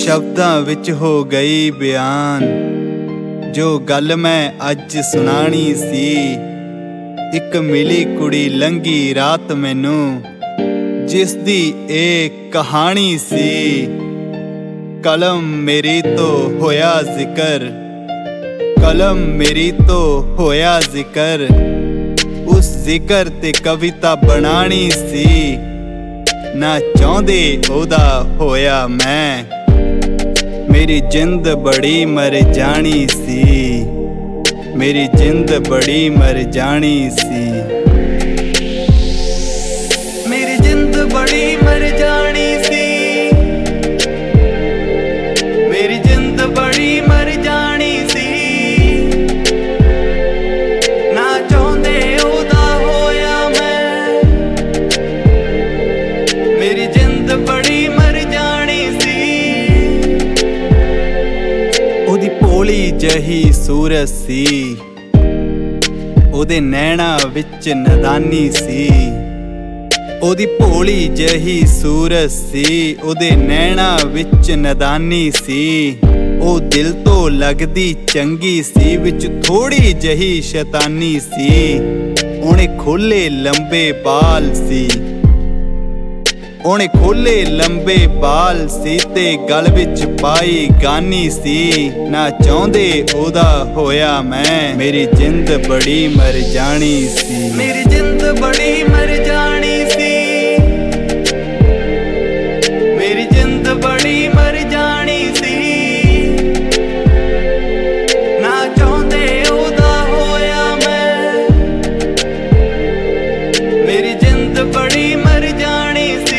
ਸ਼ਬਦਾਂ ਵਿੱਚ ਹੋ ਗਈ ਬਿਆਨ ਜੋ ਗੱਲ ਮੈਂ ਅੱਜ ਸੁਣਾਣੀ ਸੀ। ਇੱਕ ਮਿਲੀ ਕੁੜੀ ਲੰਘੀ ਰਾਤ ਮੈਨੂੰ ਜਿਸ ਦੀ ਇਹ ਕਹਾਣੀ ਸੀ। ਕਲਮ ਮੇਰੀ ਤੋਂ ਹੋਇਆ ਜ਼ਿਕਰ, ਕਲਮ ਮੇਰੀ ਤੋਂ ਹੋਇਆ ਜ਼ਿਕਰ, ਉਸ ਜ਼ਿਕਰ ਤੇ ਕਵਿਤਾ ਬਣਾਣੀ ਸੀ। ਨਾ ਚਾਹੁੰਦੇ ਉਹਦਾ ਹੋਇਆ ਮੈਂ, ਮੇਰੀ ਜਿੰਦ ਬੜੀ ਮਰ ਜਾਣੀ ਸੀ, ਮੇਰੀ ਜਿੰਦ ਬੜੀ ਮਰ ਜਾਣੀ ਸੀ। ਮੇਰੀ ਜਿੰਦ ਬੜੀ ਮਰ ਜਾਣੀ ਸੀ, ਮੇਰੀ ਜਿੰਦ ਬੜੀ ਮਰ ਜਾਣੀ ਸੀ। ਨਾ ਚਾਹੁੰਦੇ ਉਹਦਾ ਹੋਇਆ ਮੈਂ, ਮੇਰੀ ਜਿੰਦ ਬੜੀ ਮਰ ਜਾਣੀ ਸੀ। ਉਹਦੀ ਭੋਲੀ ਜਿਹੀ ਸੂਰਤ ਸੀ, ਉਹਦੇ ਨੈਣਾਂ ਵਿੱਚ ਨਦਾਨੀ ਸੀ। ਉਹਦੀ ਭੋਲੀ ਜਿਹੀ ਸੂਰਤ ਸੀ, ਉਹਦੇ ਨੈਣਾਂ ਵਿੱਚ ਨਦਾਨੀ ਸੀ। ਉਹ ਦਿਲ ਤੋਂ ਲੱਗਦੀ ਚੰਗੀ ਸੀ, ਵਿੱਚ ਥੋੜੀ ਜਿਹੀ ਸ਼ੈਤਾਨੀ ਸੀ। ਉਹਨੇ ਖੋਲੇ ਲੰਬੇ ਬਾਲ ਸੀ, ਉਹਨੇ ਖੋਲੇ ਲੰਬੇ ਬਾਲ ਸੀ ਤੇ ਗਲ ਵਿੱਚ ਪਾਈ ਗਾਨੀ ਸੀ। ਨਾ ਚਾਹੁੰਦੇ ਉਹਦਾ ਹੋਇਆ ਮੈਂ, ਮੇਰੀ ਜਿੰਦ ਬੜੀ ਮਰ ਜਾਣੀ ਸੀ, ਮੇਰੀ ਜਿੰਦ ਬੜੀ ਮਰ ਜਾਣੀ ਸੀ, ਮੇਰੀ ਜਿੰਦ ਬੜੀ ਮਰ ਜਾਣੀ ਸੀ। ਨਾ ਚਾਹੁੰਦੇ ਉਹਦਾ ਹੋਇਆ ਮੈਂ, ਮੇਰੀ ਜਿੰਦ ਬੜੀ ਮਰ ਜਾਣੀ ਸੀ।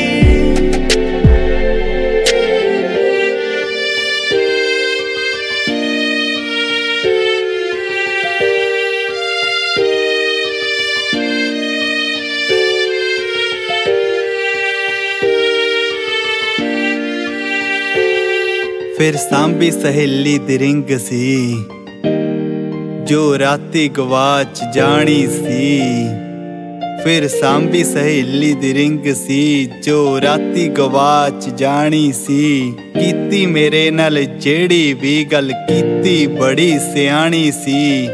ਫਿਰ ਸਾਂਭੀ ਸਹੇਲੀ ਦੀ ਰਿੰਗ ਸੀ ਜੋ ਰਾਤੀ ਗਵਾਚ ਜਾਣੀ ਸੀ। ਫਿਰ ਸਾਂਭੀ ਸਹੇਲੀ ਦੀ ਰਿੰਗ ਸੀ ਜੋ ਰਾਤੀ ਗਵਾਚ ਜਾਣੀ ਸੀ। ਕੀਤੀ ਮੇਰੇ ਨਾਲ ਜਿਹੜੀ ਵੀ ਗੱਲ ਕੀਤੀ ਬੜੀ ਸਿਆਣੀ ਸੀ।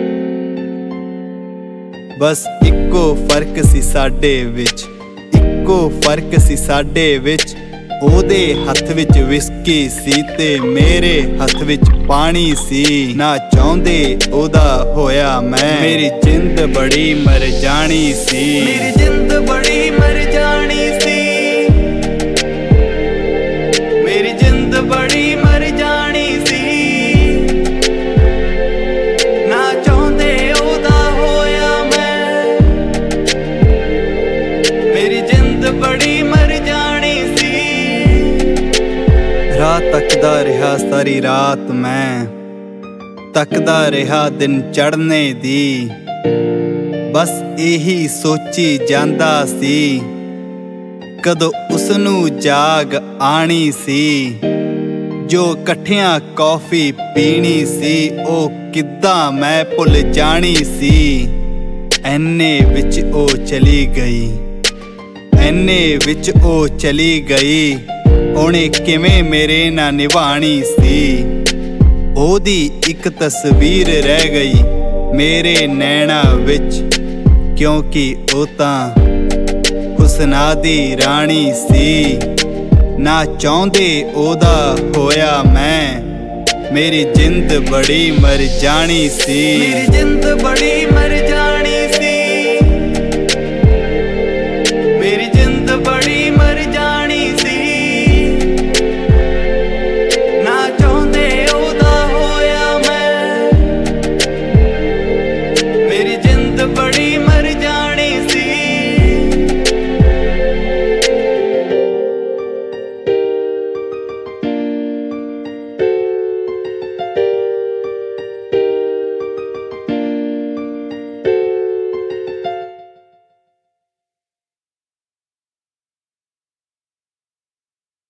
ਬਸ ਇੱਕੋ ਫਰਕ ਸੀ ਸਾਡੇ ਵਿੱਚ, ਇੱਕੋ ਫਰਕ ਸੀ ਸਾਡੇ ਵਿੱਚ। ਉਹਦੇ ਹੱਥ ਵਿੱਚ ਵਿਸਕੀ ਸੀ ਤੇ ਮੇਰੇ ਹੱਥ ਵਿੱਚ ਪਾਣੀ ਸੀ। ਨਾ ਚਾਹੁੰਦੇ ਉਹਦਾ ਹੋਇਆ ਮੈਂ, ਮੇਰੀ ਜਿੰਦ ਬੜੀ ਮਰ ਜਾਣੀ ਸੀ, ਮੇਰੀ ਜਿੰਦ ਬੜੀ ਮਰ ਜਾਣੀ ਸੀ, ਮੇਰੀ ਜਿੰਦ ਬੜੀ ਮਰ ਜਾਣੀ ਸੀ। ਨਾ ਚਾਹੁੰਦੇ ਉਹਦਾ ਹੋਇਆ ਮੈਂ, ਮੇਰੀ ਜਿੰਦ ਬੜੀ ਮਰ ਜਾਣੀ ਸੀ। ਰਾਹ ਤੱਕਦਾ ਰਿਹਾ ਸਾਰੀ ਰਾਤ ਮੈਂ, ਤੱਕਦਾ ਰਿਹਾ ਦਿਨ ਚੜ੍ਹਨੇ ਦੀ। ਬਸ ਇਹੀ ਸੋਚੀ ਜਾਂਦਾ ਸੀ ਕਦੋਂ ਉਸਨੂੰ ਜਾਗ ਆਣੀ ਸੀ। ਜੋ ਇਕੱਠਿਆਂ ਕੌਫੀ ਪੀਣੀ ਸੀ ਉਹ ਕਿੱਦਾਂ ਮੈਂ ਭੁੱਲ ਜਾਣੀ ਸੀ। ਐਨੇ ਵਿੱਚ ਉਹ ਚਲੀ ਗਈ, ਐਨੇ ਵਿੱਚ ਉਹ ਚਲੀ ਗਈ। ਉਹਨੇ ਕਿਵੇਂ ਮੇਰੇ ਨਾਲ ਨਿਭਾਣੀ ਸੀ। ਉਹਦੀ ਇੱਕ ਤਸਵੀਰ ਰਹਿ ਗਈ ਮੇਰੇ ਨੈਣਾਂ ਵਿੱਚ, ਕਿਉਂਕਿ ਉਹ ਤਾਂ ਹੁਸਨਾਂ ਦੀ ਰਾਣੀ ਸੀ। ਨਾ ਚਾਹੁੰਦੇ ਉਹਦਾ ਹੋਇਆ ਮੈਂ, ਮੇਰੀ ਜਿੰਦ ਬੜੀ ਮਰ ਜਾਣੀ ਸੀ, ਮੇਰੀ ਜਿੰਦ ਬੜੀ ਮਰ ਜਾਣੀ।